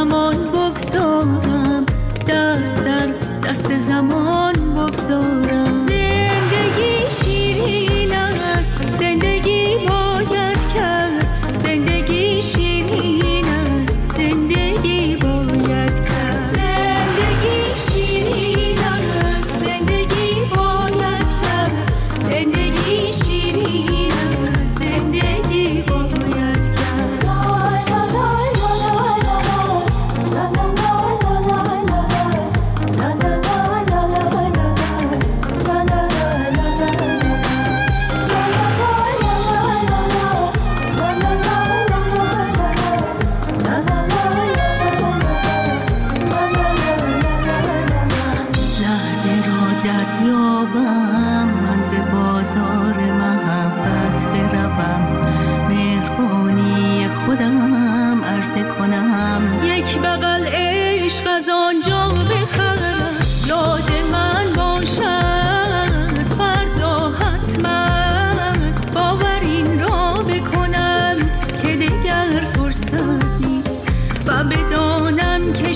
زمان بگذارم، دست در دست زمان بگذارم. زندگی شیرین است، زندگی باید کرد، زندگی شیرین است، زندگی باید کرد. زندگی شیرین است، زندگی باید کرد، زندگی شیرین است، زندگی باید کرد. لحظه را دریابم، من به بازار محبت بروم، مهربانی خودم عرضه کنم. یک بغل عشق از آنجا بخرم، یاد من باشد فردا حتما، باور این را بکنم که دیگر فرصت نیست و بدانم که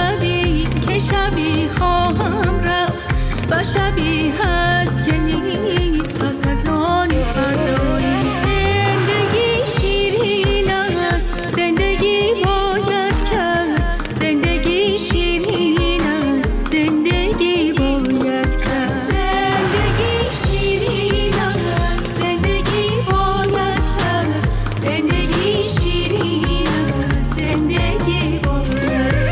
شبی خواهم رفت و شبی هست که نیست پس از آن فردایی. زندگی شیرین است، زندگی باید کرد، زندگی شیرین است، زندگی باید کرد. زندگی شیرین است، زندگی باید کرد، زندگی شیرین است، زندگی باید کرد.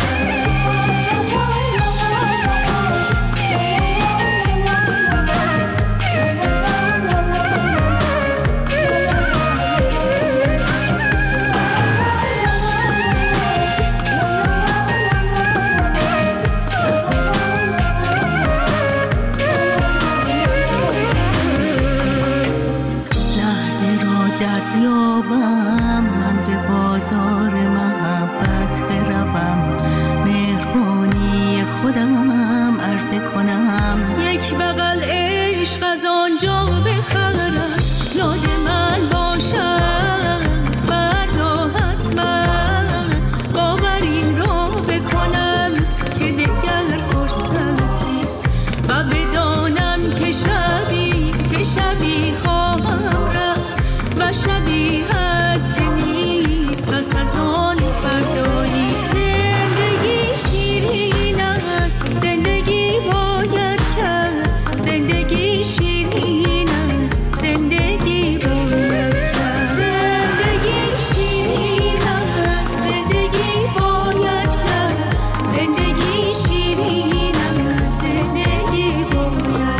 لحظه را دریابم، من به بازار محبت بروم، مهربانی خودم عرضه کنم. یک بغل عشق از آنجا بخرم، یاد من باشد فردا حتما، باور این را بکنم که دیگر فرصت نیست و بدانم که شبی خواهم رفت و شبی هست که نیست پس از آن فردایی. زندگی شیرین است، زندگی باید کرد، زندگی شیرین است، زندگی باید کرد. زندگی شیرین است، زندگی باید کرد، زندگی شیرین است، زندگی باید کرد.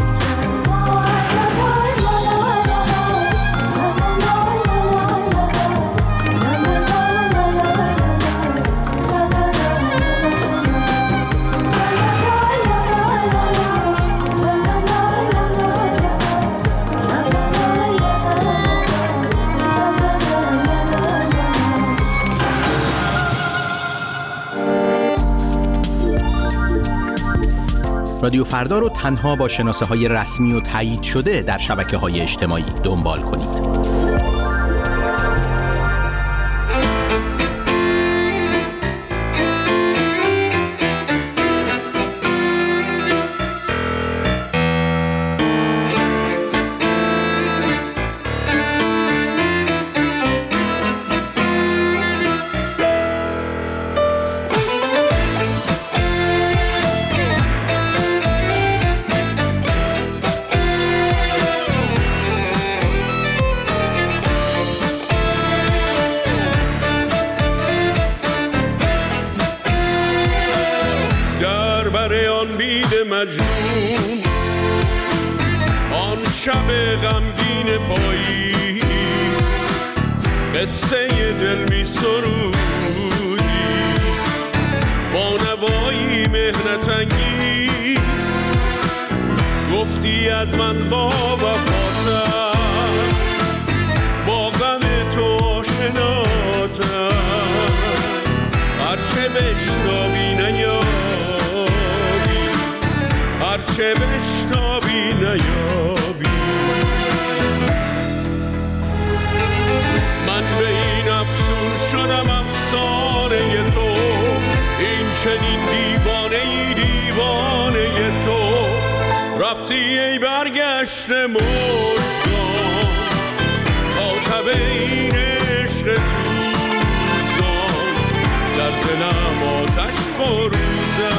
رادیو فردا رو تنها با شناسه‌های رسمی و تایید شده در شبکه‌های اجتماعی دنبال کنید. مجنون آن شب غمگین پایی، قصه دل می سرودی با نوایی مهنت انگیز، گفتی از من با وفاتم، با غم تو آشناتم، هرچه بشنوی نیابی، هرچه بشنوی نیابی. من به این افسون شدم افسانه تو، چنین دیوانه تو رفتی ای برگشته مژگان تا تب این عشق سوزان در دلم آتش فروزد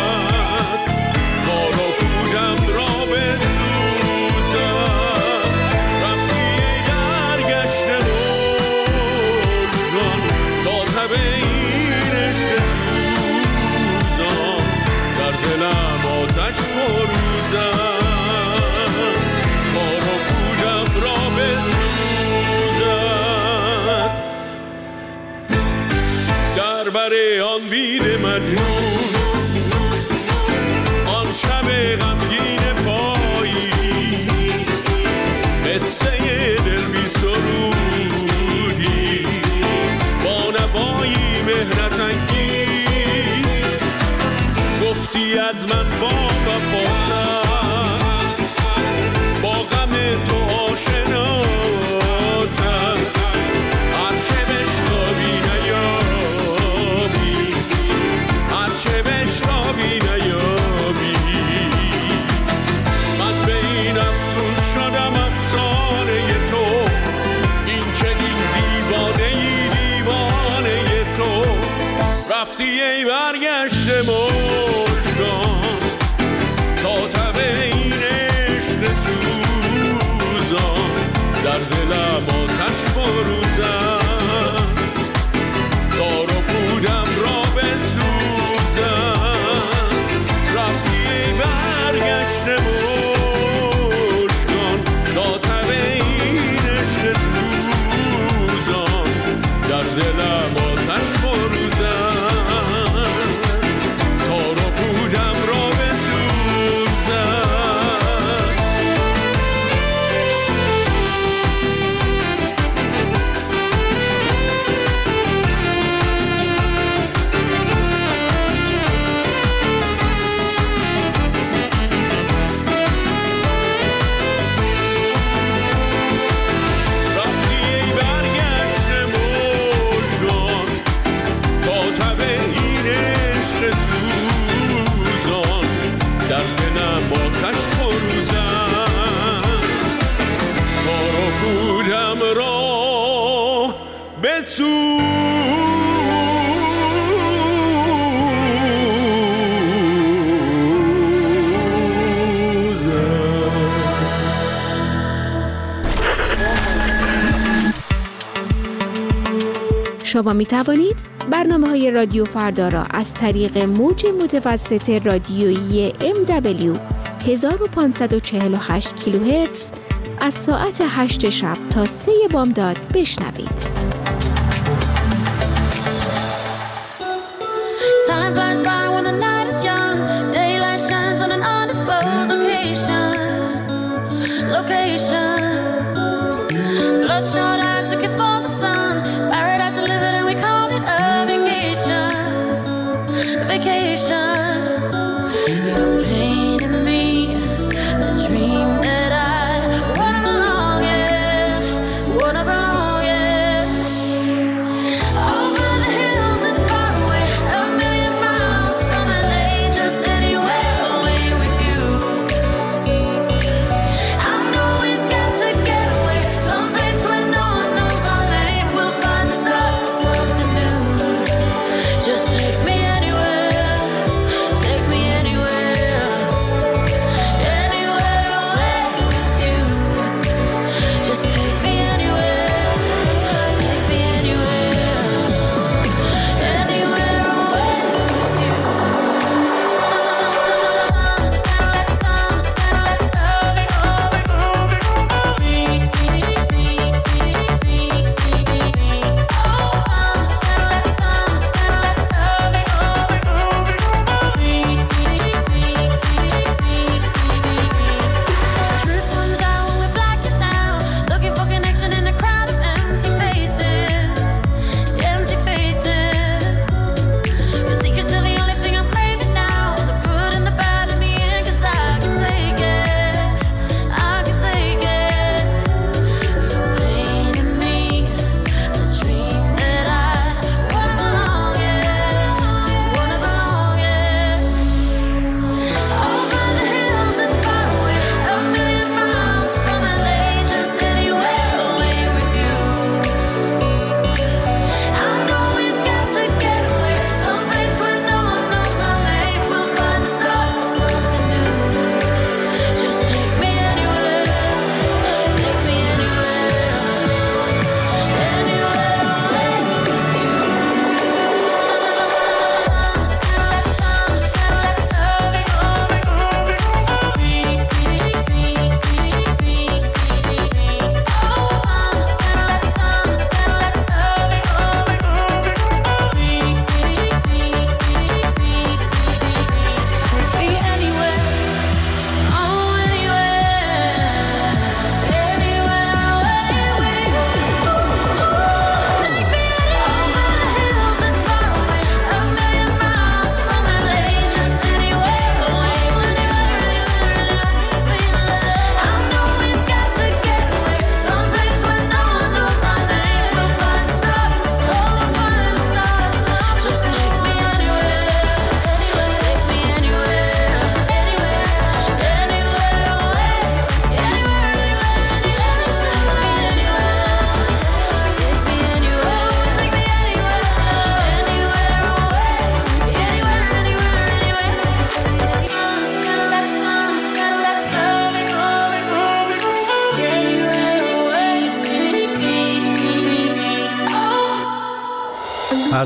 کار و پودم را بسوزد رفتی ای برگشته مژگان تا تب این عشق سوزان در دلم آتش فروزد کار و پودم را بسوزد در بر آن بید مجنون آن شب غمگین پایی قصه دل بی سرودی با نوایی مهنت انگیز گفتی از من با وفاتم با غم تو آشناتم هرچه بشتابی نیابی هرچه بشتابی نیابی من به این افسون شدم افسانه تو این چنین دیوانه تو رفتی ای برگشته مژگان تا تب این عشق سوزان در دلم آتش فروزد کار و پودم را بسوزد رفتی ای برگشته مژگان تا تب این عشق سوزان در دلم آتش فروزد کار و پودم را بسوزد رفتی ای برگشته مژگان تا تب این عشق سوزان در دلم آتش فروزد کار و پودم را بسوزد شما می توانید برنامه‌های رادیو فردا را از طریق موج متوسط رادیویی MW 1548 کیلوهرتز از ساعت 8 شب تا 3 بامداد بشنوید. Time flies by when the night is young. Daylight shines on an undisclosed location. Bloodshot eyes looking for the sun. Paradise delivered and we call it a vacation. You're painting me a dream that I wanna belong in. Over the hills and far away, a million miles from LA, just anywhere away with you. I know we've got to get away, someplace where no one knows our name. We'll find the start of something new. Just take me anywhere, take me anywhere.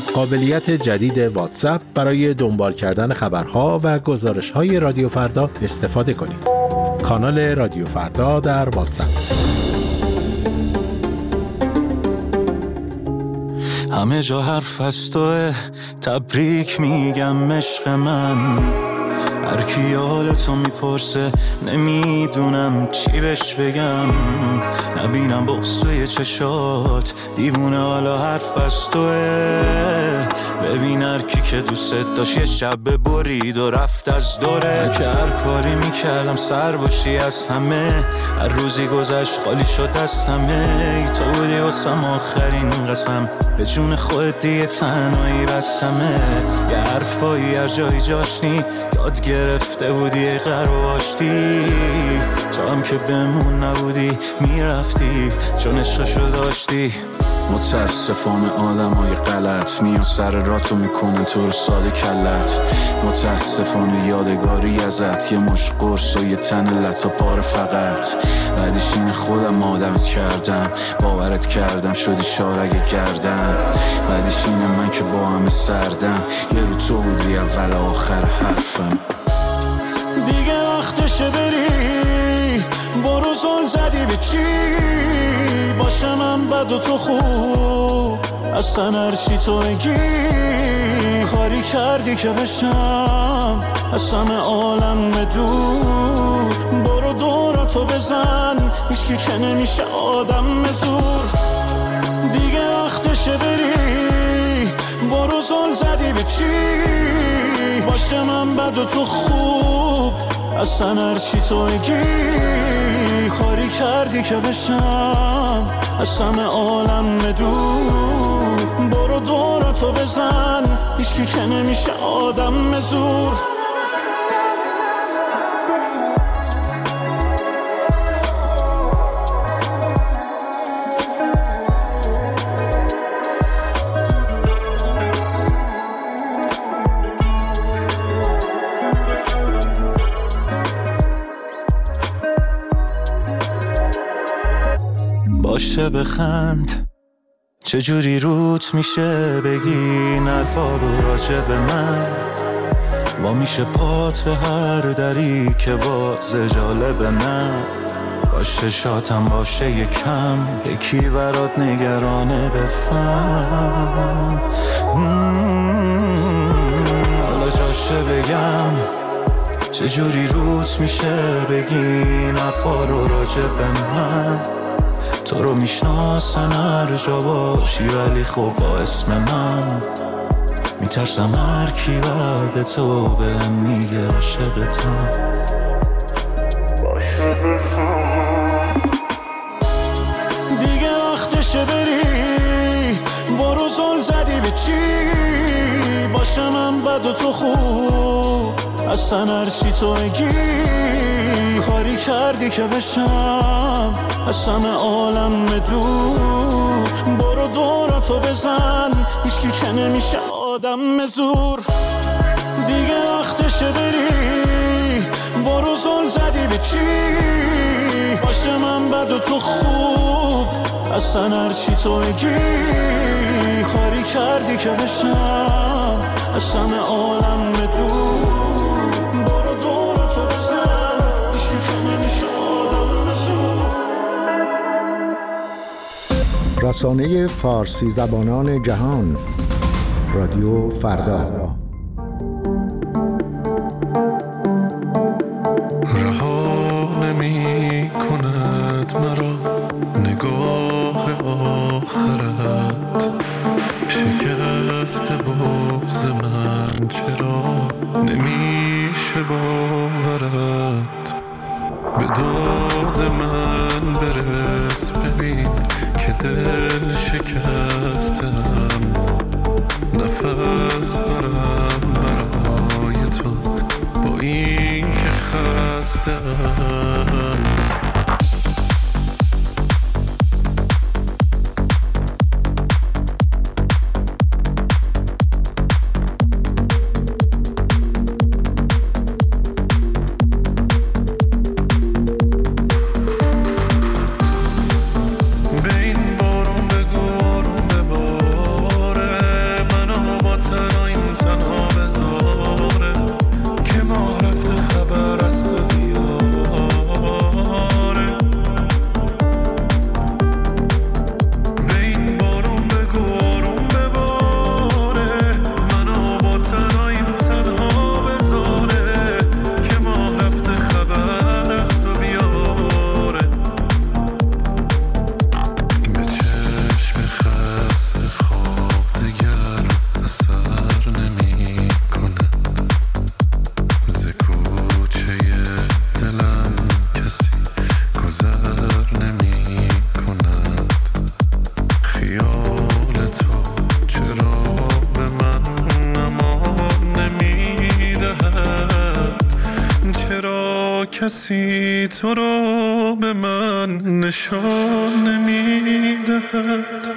از قابلیت جدید واتساپ برای دنبال کردن خبرها و گزارش‌های رادیو فردا استفاده کنید. کانال رادیو فردا در واتساپ. همه جا حرف از توه، تبریک میگم عشق من. هر کی حالتو میپرسه نمیدونم چی بهش بگم. نبینم بغض توی چشات، دیوونه حالا حرف از توه. ببین هر کی که دوست داشت یه شب برید و رفت از دورت. که هر کاری میکردم سر باشی از همه، هر روزی گذشت خالی شد از همه. تو بودی واسم آخرین قسم، به جون خودت دیگه تنهایی بسمه. یه حرفایی هر جایی جاشنی یاد گرفته بودی غرب آشتی. تو هم که بمون نبودی میرفتی چون عشقشو داشتی. متاسفانه آدم های غلط میان سر راتو میکنن تو رو ساده کلت. متاسفانه یادگاری ازت یه مش قرص و یه تن لطا پاره فقط. بعدش این خودم آدمت کردم، باورت کردم شدی شارگ گردن. بعدش اینه من که با همه سردم، یه رو تو بودی اول آخر حرفم. دیگه وقتشه بری، برو زل زدی به چی؟ باشه من بد و تو خوب، اصلا هرچی تو بگی. کاری کردی که بشم از همه عالم دور. برو دوراتو بزن، هیچکی که نمیشه آدم زور. دیگه وقتشه بری، برو زل زدی به چی؟ باشه من بد و تو خوب، اصلا هرچی تو بگی. کاری کردی که بشم از همه عالم دور. برو دوراتو بزن، هیچکی که نمیشه آدم زور. باشه بخند، چجوری روت میشه بگی نرفا رو راجع به من. با میشه پات به هر دری که باز جالب نه. کاش شاتم باشه یکم، یکی برات نگرانه بفهم. حالا جاشه بگم چجوری روت میشه بگی نرفا رو راجع به من. تو رو میشناسن هر جا باشی ولی خب با اسم من. میترسم هر کی بعد تو بهم میگه عاشقتم. دیگه وقتشه بری، برو زل زدی به چی؟ باشه من بد و تو خوب، اصلا هرچی تو بگی. کاری کردی که بشم از همه عالم دور. برو دوراتو بزن، هیچکی که نمیشه آدم زور. دیگه وقتشه بری، برو زل زدی به چی؟ باشه من بد و تو خوب، اصلا هرچی تو بگی. کاری کردی که بشم از همه عالم دور. رسانه فارسی زبانان جهان، رادیو فردا. رها نمی کند مرا نگاه آخرت. شکست بغض من چرا نمیشه باورت. به داد من برس ببین که دل شکستم. نفس دارم برای تو با این که خستم. به این بارون کسی تو رو به من نشان نمیدهد.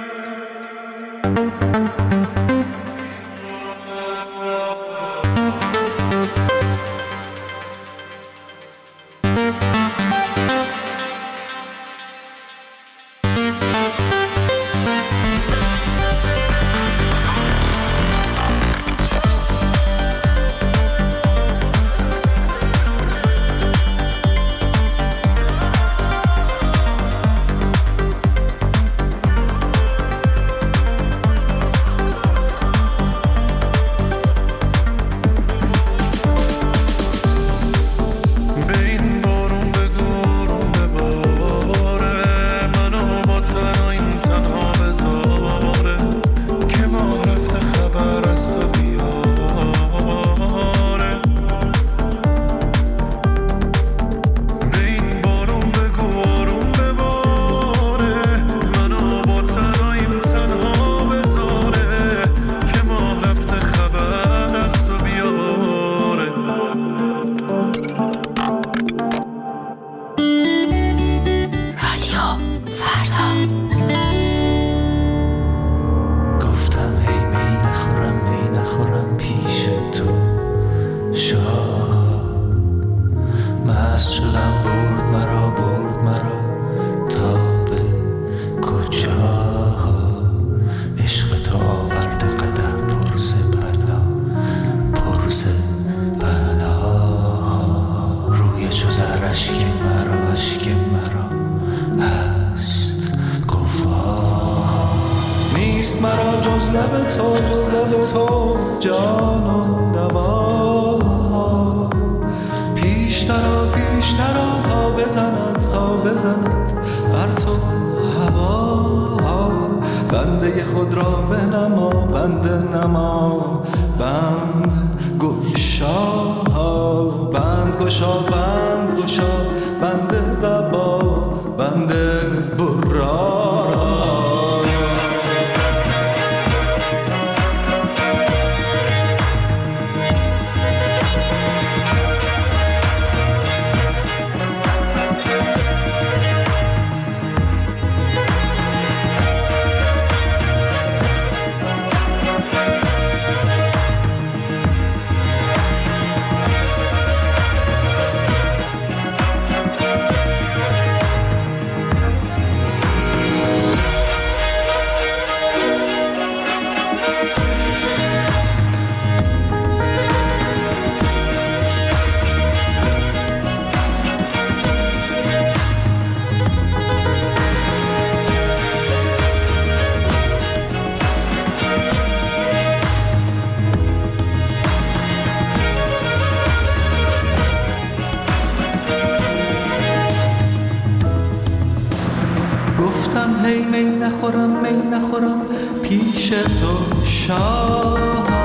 پیش تو شاه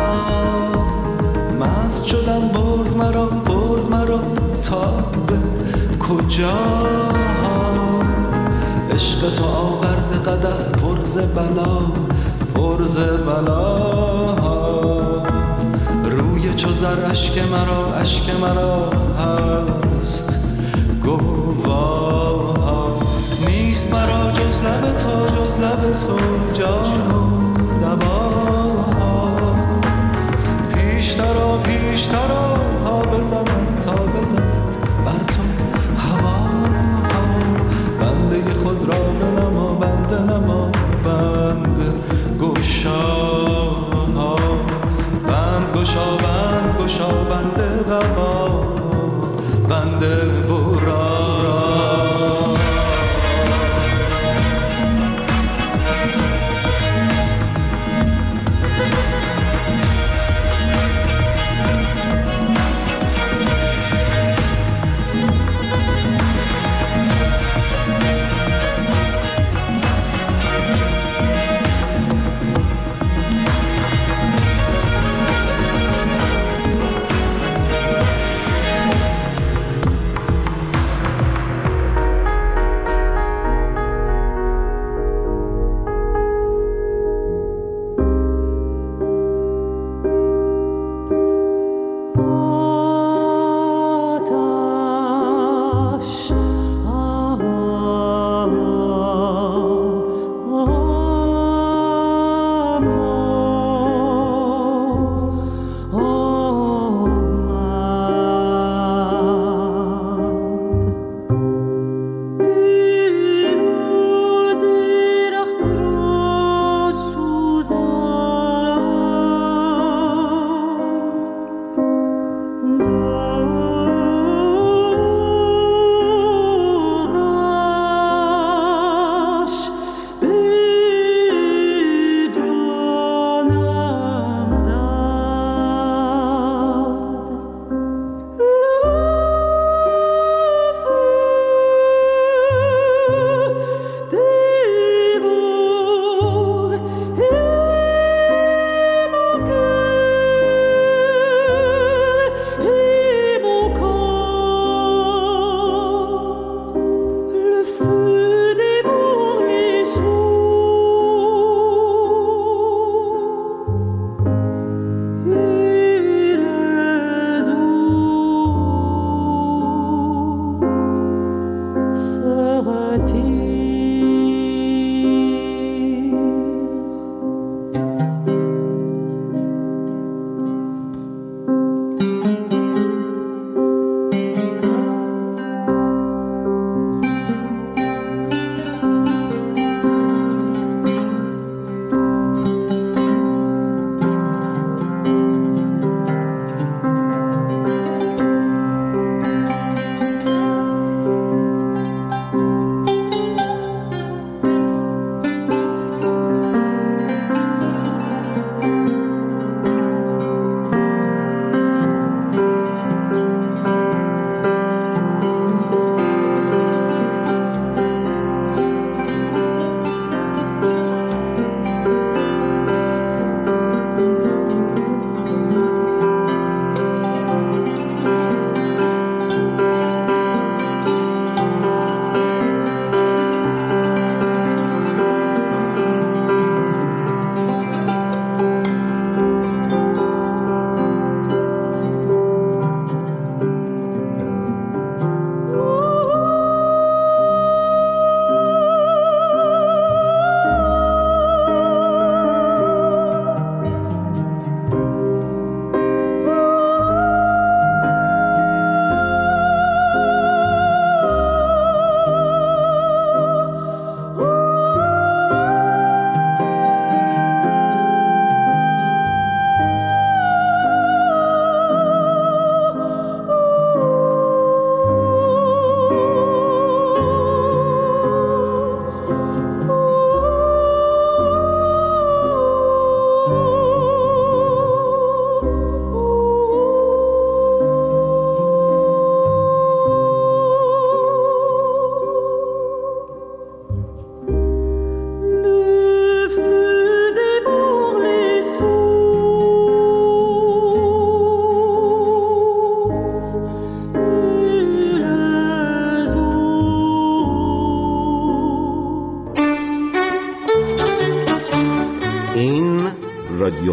مست شدم برد مرا تا به کجا عشق تو آورده قدح پر ز بلا روی چو زر اشک مرا هست گواه نیست مرا جز لب تو جان و دوا پیشتر تا بزند بر تو هوا بنده خود را بنما بند گشا بند قبا بند برا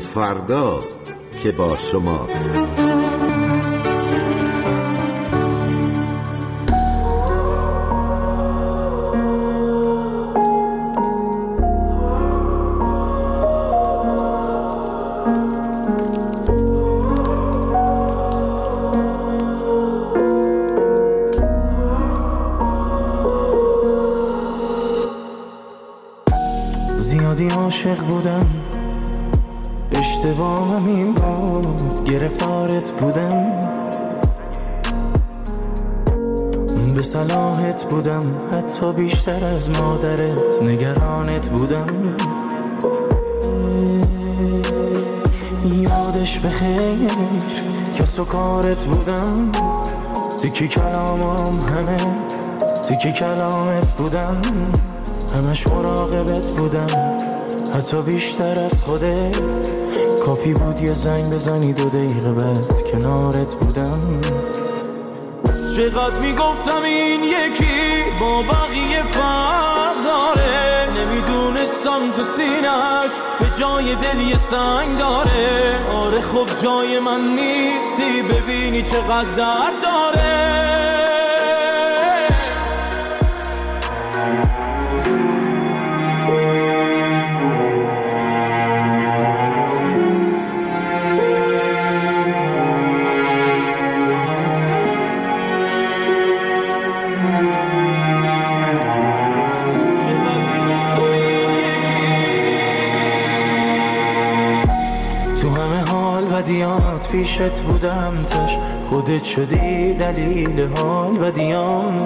فرداست که با شماست. زیادی عاشق بودم، اشتباهم این بود، گرفتارت بودم، به صلاحت بودم، حتی بیشتر از مادرت نگرانت بودم. یادش بخیر کس و کارت بودم، تیکی کلامم همه تیکی کلامت بودم، همش مراقبت بودم، حتی بیشتر از خوده. کافی بود یه زنگ بزنی 2 دقیقه بعد کنارت بودم. چقدر میگفتم این یکی با بقیه فرق داره، نمیدونستم تو سینش به جای دل یه سنگ داره. آره خب جای من نیستی، ببینی چقدر درد داره. بدیات پیشت بودم، تش خودت شدی دلیل حال بدیام.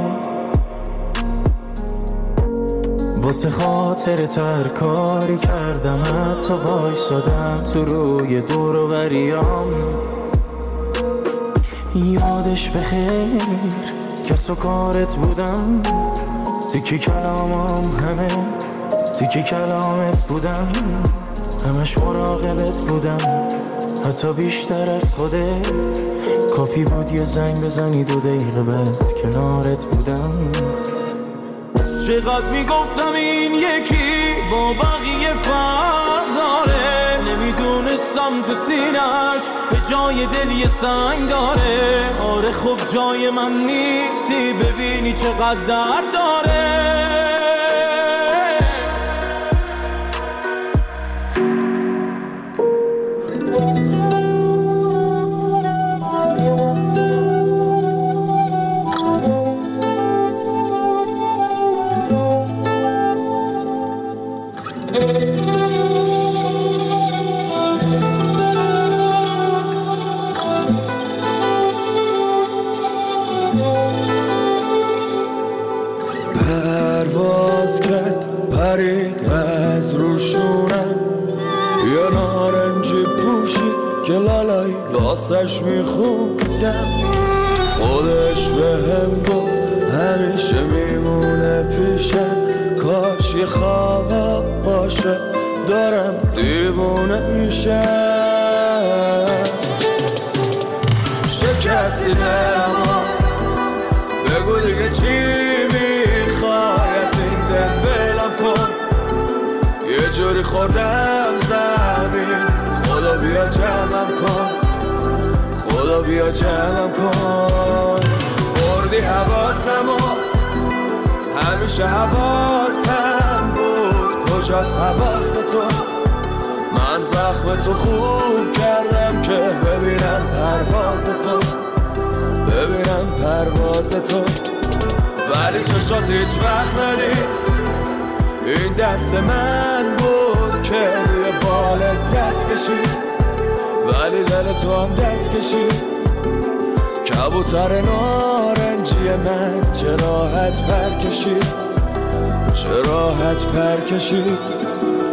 واسه خاطرت هر کاری کردم، حتی بایستادم تو روی دور و بریام. یادش بخیر کس و کارت بودم، تیکی کلامم همه تیکی کلامت بودم، همش مراقبت بودم، حتی بیشتر از خوده. کافی بود یه زنگ بزنی 2 دقیقه بعد کنارت بودم. چقدر میگفتم این یکی با بقیه فرق داره، نمیدونستم تو سینش به جای دل یه سنگ داره. آره خب جای من نیستی، ببینی چقدر درد داره. پرواز کرد پرید از روشونم، یه نارنجی پوشید که لالایی واسش میخوندم. خودش بهم گفت همیشه میمونه پیشم، کاش یه خواب باشه دارم دیوونه میشم. شکستی دلمو بگو دیگه چی میخوای از این دل ولم کن. یه جوری خوردم زمین، خدا بیا جمعم کن، خدا بیا جمعم کن. بردی حواسمو، همیشه حواسم بود، کجاست حواس تو؟ من زخم تو خوب کردم که ببینم پرواز تو، ببینم پرواز تو. ولی چشات هیچ وقت ندید، این دست من بود که روی بالت دست کشید، ولی دل تو هم دست کشید. کبوتر نارنجی من چه راحت پر کشید، چه راحت پر کشید.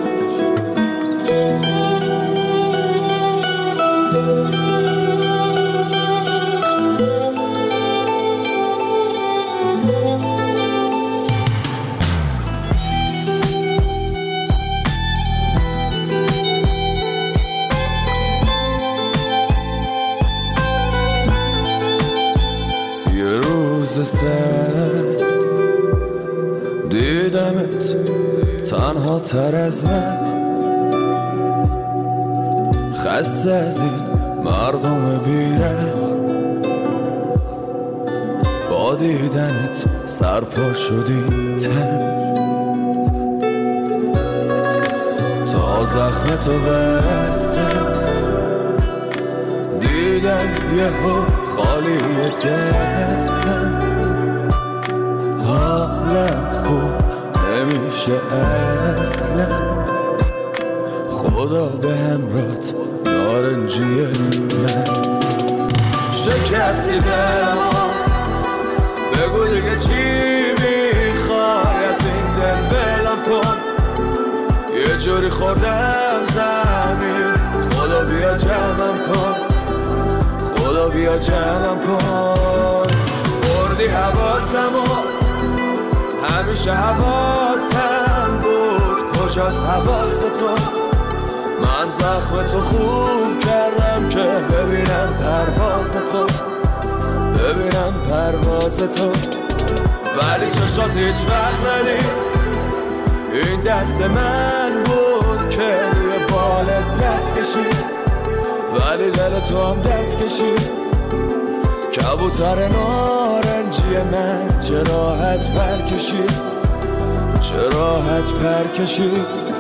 سرد دیدمت تنها تر از من، خسته از این مردم بیره، با دیدنت سرپا شدی تن، تا زخم تو بستم دیدم یهو خالی دستم، حالم خوب نمیشه اصلا، خدا به همراهت نارنجی من. شکستی دلم، بگو دیگه چی میخوای از این دل ولم کن، یه جوری خوردم زمین، خدا بیا جمعم کن، خدا بیا جمعم کن. بردی حواسمو، همیشه حواسم بود، کجاست حواس تو؟ من زخم تو خوب کردم که ببینم پرواز تو، ببینم پرواز تو، ولی چشات هیچ وقت ندید. این دست من بود که روی بالت دست کشید، ولی دل تو هم دست کشید. کبوتر نارنجی من چه راحت پر کشید، چه راحت پر کشید.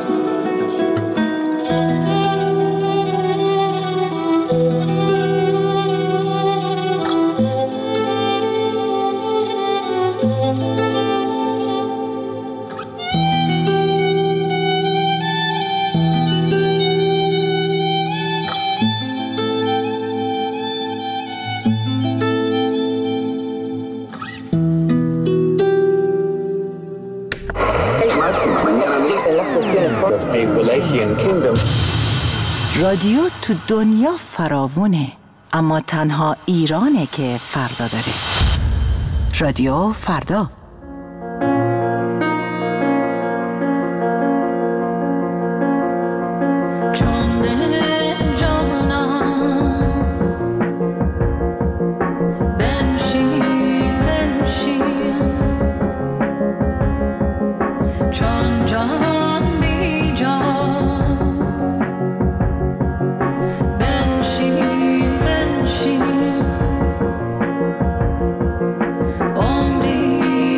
رادیو تو دنیا فراوونه، اما تنها ایرانه که فردا داره. رادیو فردا. عمری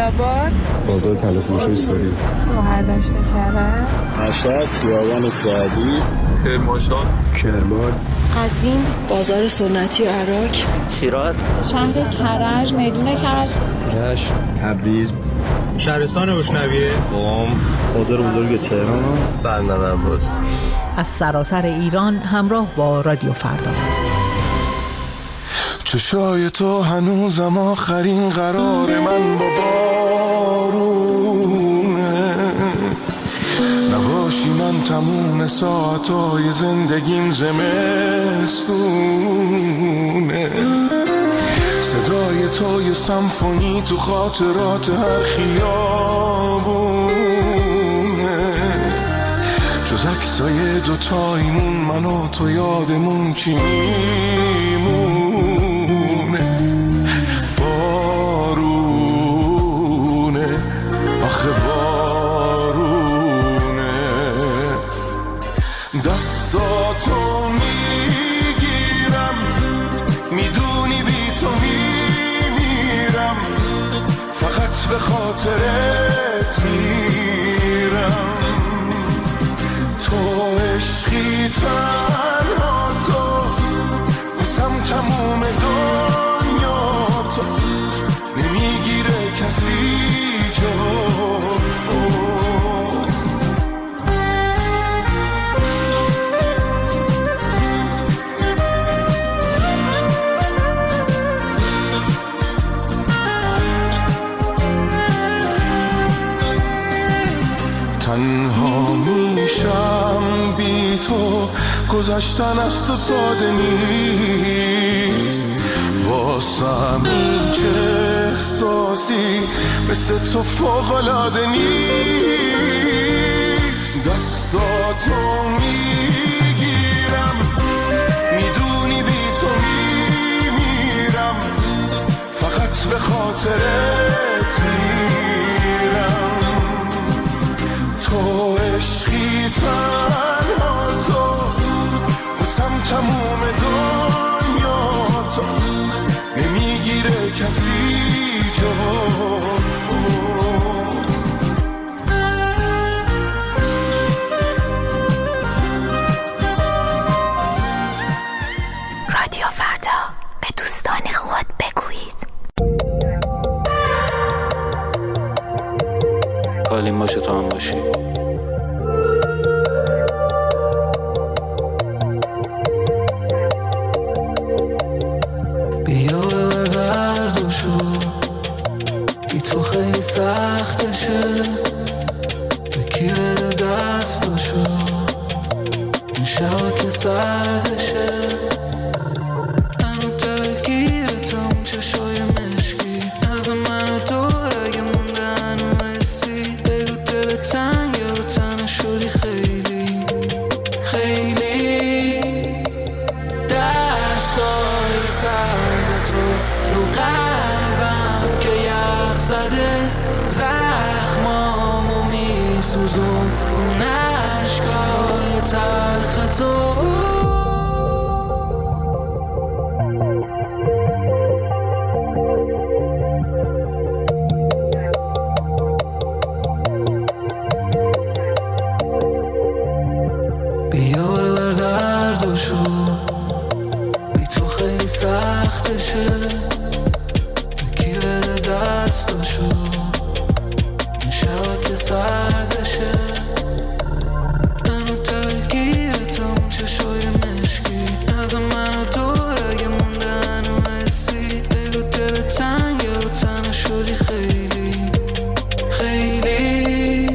آباد، بازار طلا فروشی ساری، شهردشت کرج، مشهد، خیابان سعدی، کرمانشاه، کرمان، قزوین، بازار سنتی عراق، شیراز، شهر کرج، میدون کرج، رشت، تبریز، شهرستان بوشنویه، قم، بازار بزرگ تهران، بندر عباس. از سراسر ایران همراه با رادیو فردا. چشای تو هنوزم آخرین قرار من با بارونه، نباشی من تموم ساعتای زندگیم زمستونه، صدای تو یه سمفونی تو خاطرات هر خیابونه، جز عکسای دوتایمون من و تو یادمون چی میمونه؟ بارونه، آخه بارونه، دستاتو میگیرم، میدونی بی تو میمیرم، فقط به خاطرت میرم، تو عشقی تنها تو، بسم تموم دنیا تو، نمیگیره کسی جا تو. تنها میشم بی تو، گذشتن از تو ساده نیست، واسم این چه احساسی مثل تو فوق‌العاده نیست، دستاتو میگیرم، میدونی بی تو میمیرم، فقط به خاطرت میرم، تو عشقی تنها تو، بسم تموم دنیا تو، نمیگیره کسی جا تو. رادیو فردا، به دوستان خود بگویید. کالیم باشه تو هم باشی. بیا ببر دردشو، بی تو خیلی سختشه، بکی بده دستشو، این شبا که سردشه، منو درگیرتم چشای مشکی، از من دور اگه مونده هنو حسی، بگو دل تنگه و تنه شدی خیلی خیلی، دستای سرد تو رو قلبم که یخ زده، زخمامو میسوزون اون عشقای تلخ تو. بیا ببر دردشو، بی تو خیلی سختشه، بکی بده دستشو، این شبا که سردشه، منو درگیرتم چشای مشکی، از منو دور اگه مونده هنو حسی، بگو دل تنگه و تنه شدی خیلی خیلی،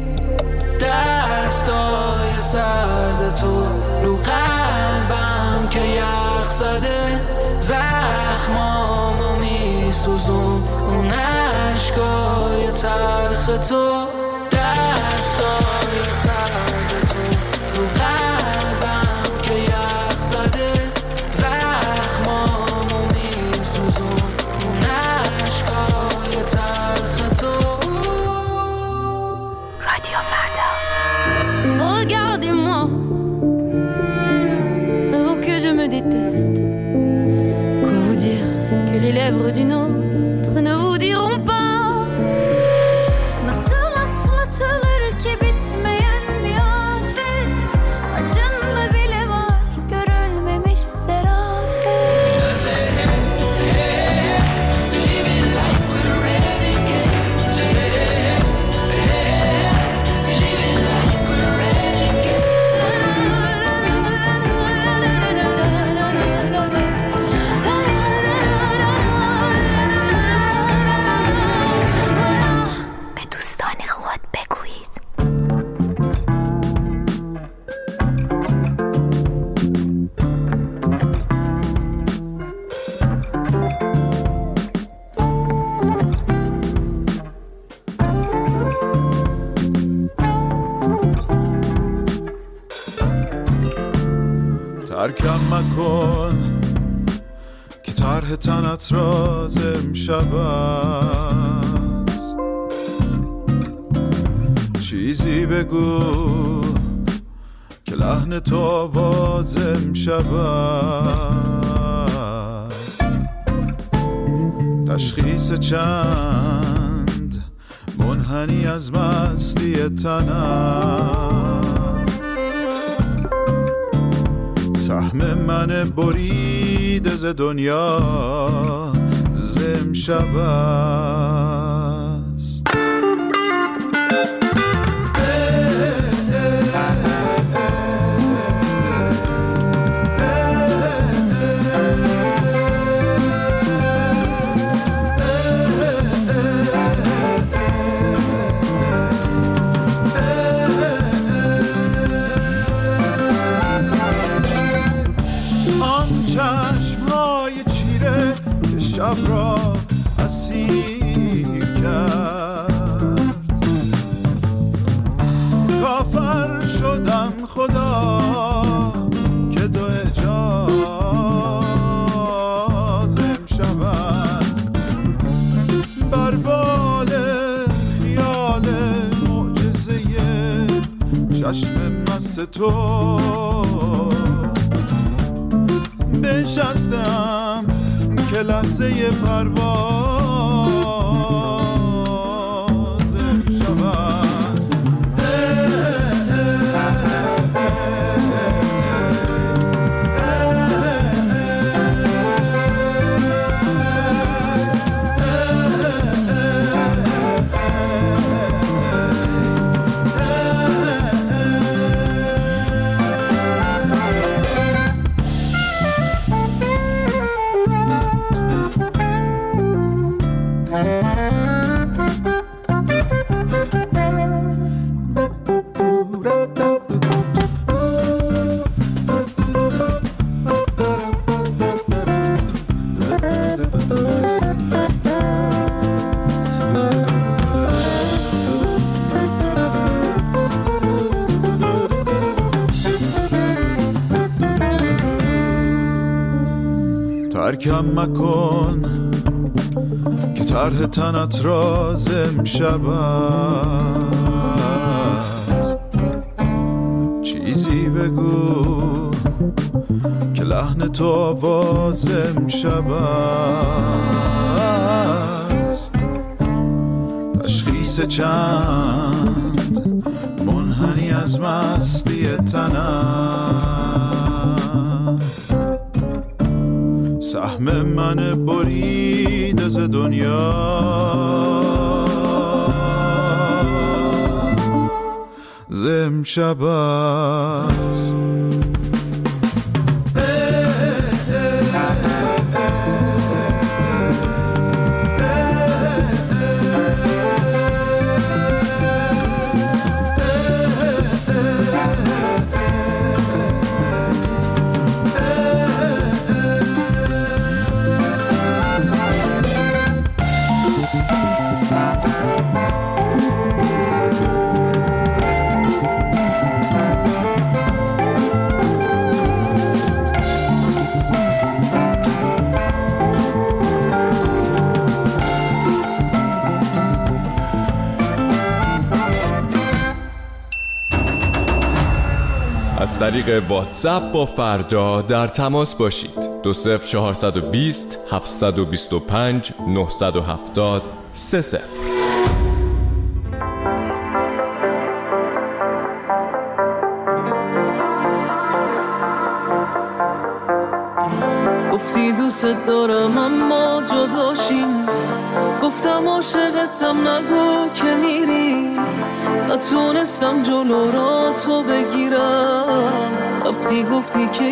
دستای سرد تو رو قلبم که یخ زده، زخمامو میسوزون اون عشقای تلخ تو، دستای سرد تو رو قلبم که یخ زده، زخمامو میسوزون اون عشقای تلخ تو. رادیو فردا. Regardez-moi, avant que je me déteste. Quoi vous dire que les lèvres d'une autre ne vous diront pas ترکم مکن که طرح تنت راز امشب است. چیزی بگو که لحن تو آواز امشب است. تشخیص چند منحنی از مستی تنم، سهم من بریده ز دنیا ز امشب است. شب را اسیر کرد، کافر شدم خدا که دو اجاز امشب است. بر بال خیال معجزه چشم مست تو بنشستم که لحظه پرواز امشب است. ترکم مکن که طرح تنت راز امشب است. چیزی بگو که لحن تو آواز امشب است. تشخیص چند منحنی از مستی تنم، سهم من برید ز دنیا ز امشب است. از طریق واتساپ با فردا در تماس باشید. 20420 725 970 30. گفتی دوست دارم اما جداشیم، گفتم عاشقتم نگو که میری، نتونستم جلو را تو بگیرم، رفتی گفتی که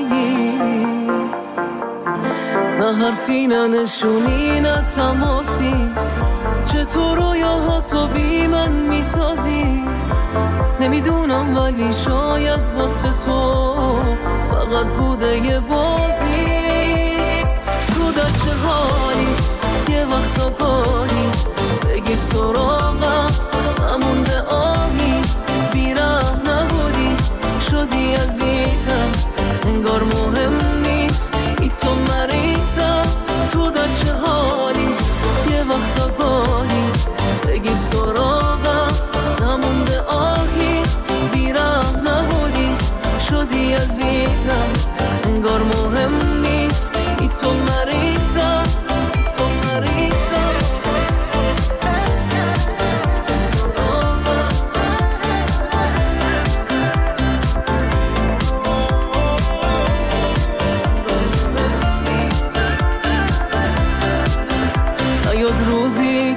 نه حرفی نه نشونی نه تماسی، چطور رویاهاتو بی من میسازی، نمیدونم ولی شاید واسه تو فقط بوده یه بازی. تو در چه حالی یه وقتا گاهی بگیر سراغم، نمونده آهی بیرم نبودی شدی عزیزم، انگار مهم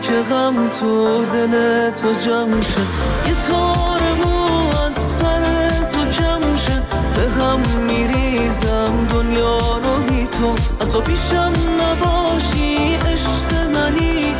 که غم تو دل تو جمع شه، یه تار مو از سر تو جمع شه. به هم میریزم دنیا رو بی تو، حتی پیشم نباشی عشق منی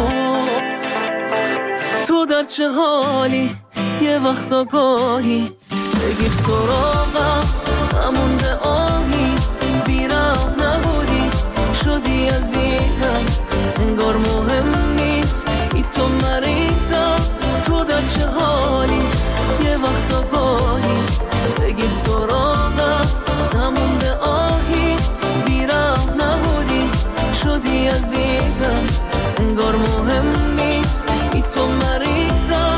تو در چه حالی؟ یه وقت آگاهی بگیر سراغم، نمونده آهی بیرم نبودی شدی عزیزم، انگار مهم نیست ای تو مریضم. تو در چه حالی؟ یه وقت آگاهی بگیر سراغم، نمونده آهی بیرم نبودی شدی عزیزم، انگار مهم نیست ای تو مریضم.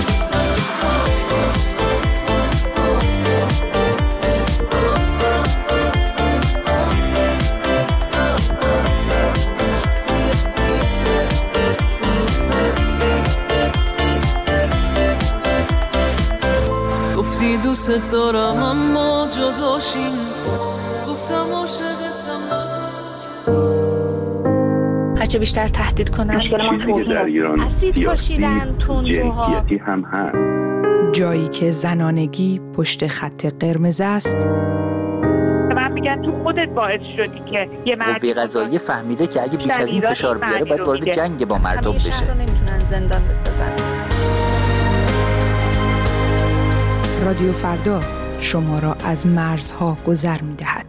گفتی دوست دارم اما جداشیم، گفتم عاشقتم هرچه بیشتر تهدید کنن در ایران اسید پاشیدن تندروها هم هست. جایی که زنانگی پشت خط قرمز است. من میگن تو خودت باعث شدی که یه قوه قضاییه فهمیده که اگه بیش از این فشار بیاره باید وارد جنگ با مردم بشه. شهر رو نمیتونن زندان بسازن. رادیو فردا شما را از مرزها گذر می‌دهد.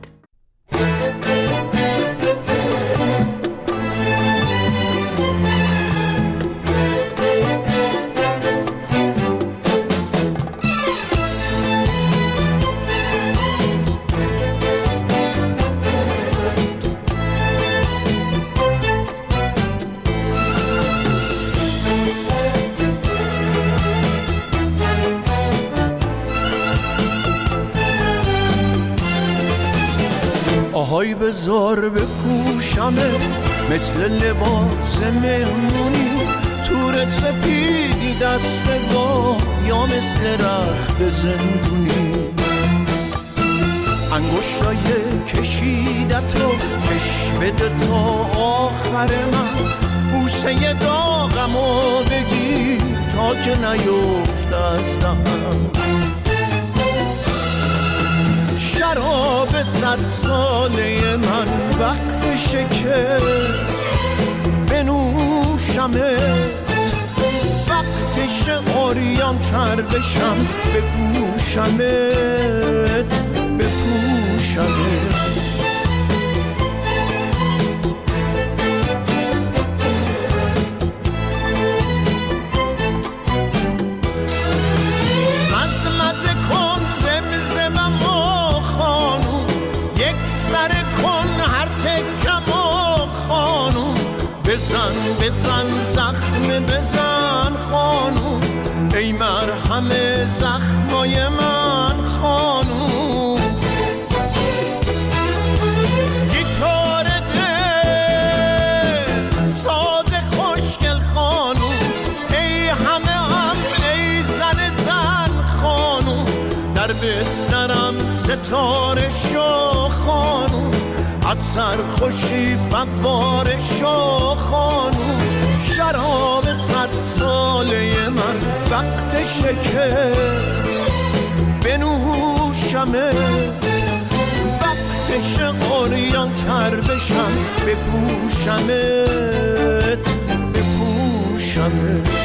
آهای بذار بپوشمت مثل لباس مهمونی، تور سپیدی دستگاه یا مثل رخت زندونی، انگشتای کشیدت رو کش بده تا آخر من، بوسه داغمو بگیر تا که نیفت از دهنم. شراب 100 ساله من وقتشه که بنوشمت، وقتشه عریان تر بشم بپوشمت بپوشمت. مزمزه کن زمزمم خانوم، یک سر کن هر تکم خانوم، بزن بزن زخم بزن خانوم، ای مرهم زخمای من خانوم. گیتار دل ساز خوشگل خانوم، ای همه هم ای زن زن خانوم، در بسترم ستاره شو خانوم، از سرخوشی فواره شو خانوم. شراب 100 ساله من وقتشه که بنوشمت، وقتشه عریان تر بشم بپوشمت بپوشمت.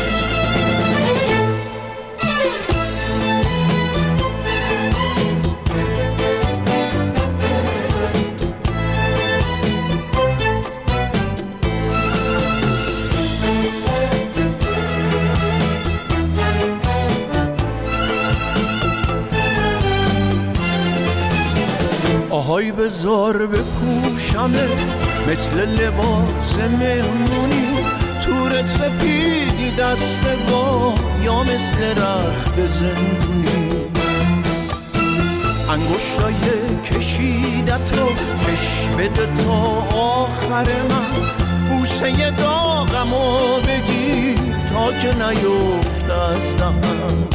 آهای بذار بپوشمت مثل لباس مهمونی، تور سپیدی دستگاه یا مثل رخت زندونی، انگشتای کشیدت رو کش بده تا آخر من، بوسه داغمو بگیر تا که نیفت از دهنم.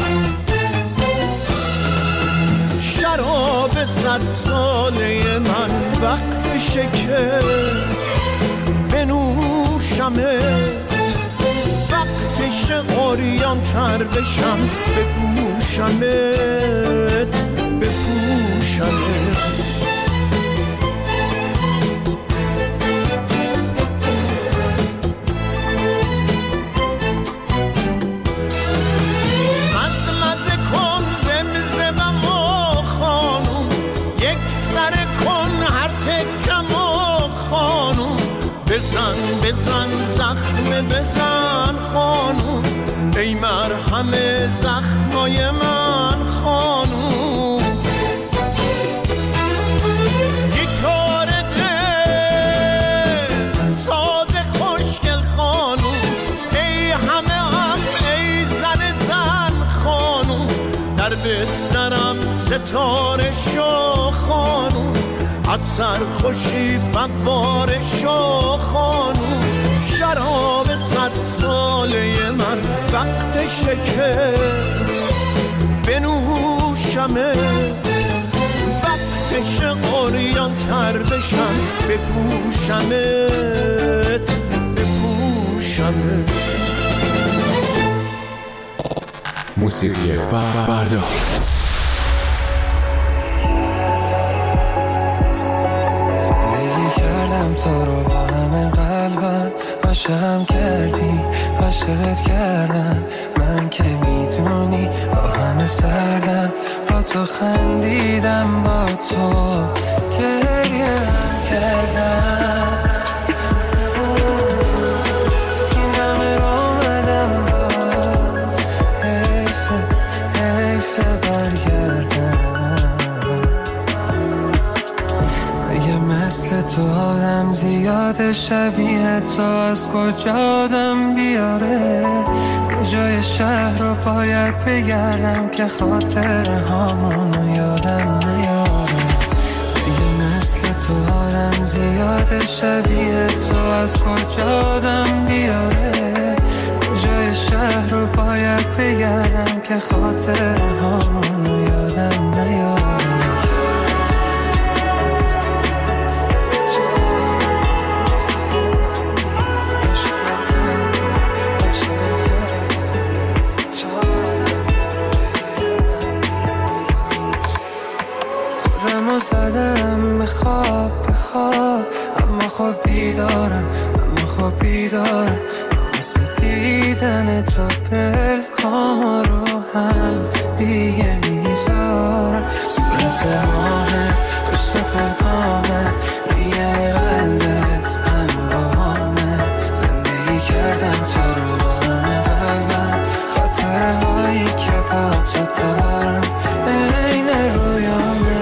شراب 100 ساله من وقتشه که بنوشمت، اوریان تر بشم بپوشمت بپوشمت. بزن بزن زخم بزن خانوم، ای مرهم زخمای من خانوم. گیتار دل ساز خوشگل خانوم، ای همه هم ای زن زن خانوم. در بسترم ستاره شو خانوم، از سرخوشی فوار شو خانوم. شراب 100 ساله من وقتشه که بنوشمت، وقتشه اوریان تر بشم بپوشمت بپوشمت. موسیقی فردا. تو رو با همه قلبم عاشقم کردی، عاشقت کردم. من که میدونی با همه سردم، با تو خندیدم، با تو گریه هم کردم. این همه رو آمدم باز، حیفه حیفه برگردم. مثل تو آدم زیاد شبیه تو از کجا آدم بیاره؟ کجای شهر رو باید بگردم که خاطر هامونو یادم نیاره. یه مثل تو آدم زیاد شبیه تو از کجا آدم بیاره؟ کجای شهر رو باید بگردم که خاطر هامونو یادم نیاره. زدم به خواب اما خب بیدارم، اما خب بیدارم. مثل دیدن تو پلکام رو هم دیگه میذارم. صورت ماهت پشت پلکامت، ریه قلبت همراهمت. زندگی کردم تو رو با همه قلبم، خاطره هایی که با تو دارم این رویامه.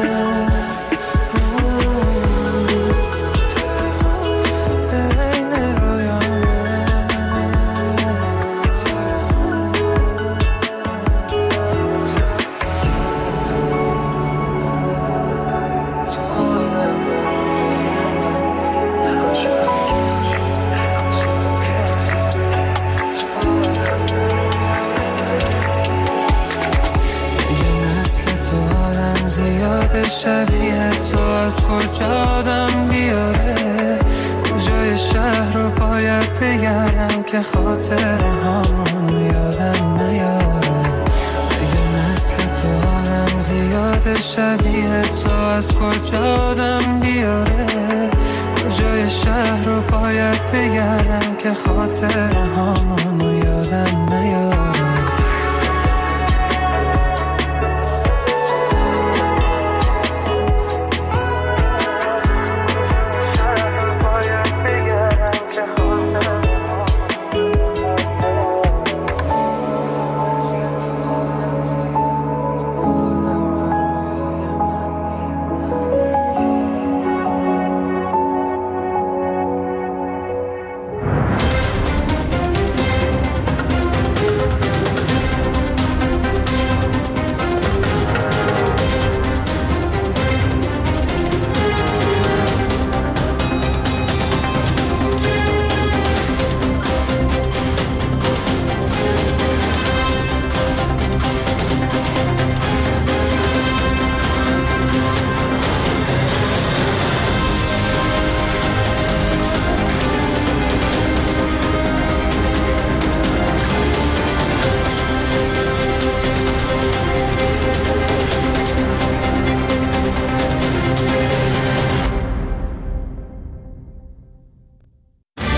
شبیه تو از کجا آدم بیاره؟ کجای شهر رو باید بگردم که خاطر هامونو یادم نیاره. یه مثل تو آدم زیاد شبیه تو از کجا آدم بیاره؟ کجای شهر رو باید بگردم که خاطر هامونو یادم نیاره.